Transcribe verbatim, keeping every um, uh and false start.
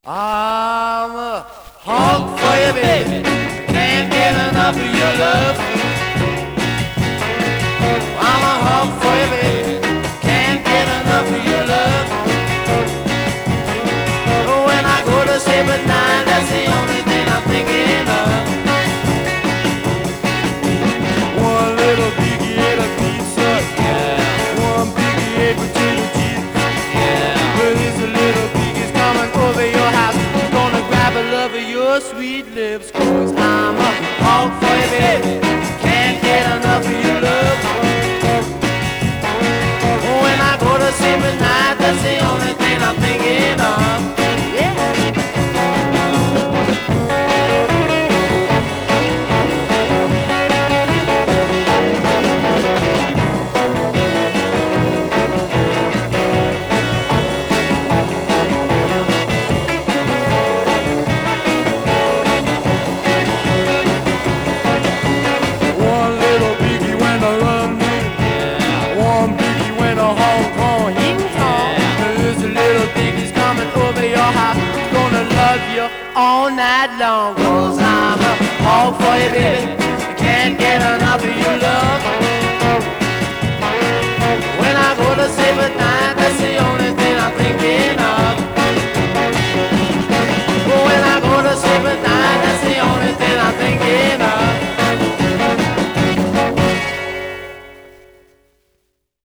I'm a hog for you, baby. Can't get enough of your love. I'm a hog for you, baby. Can't get enough of your love. When I go to sleep at night, that's the only thing I'm thinking of. One little piggy ate a pizza. Yeah. One piggy ate potato chips. Yeah. Well, this little piggy's coming over your house. Gonna grab a love of your sweet lips. Cause I'm a hog for you, baby. Can't get enough of your love. When I go to sleep at night, that's the only thing I'm thinking of. All night long, cause I'm a hog for you, baby.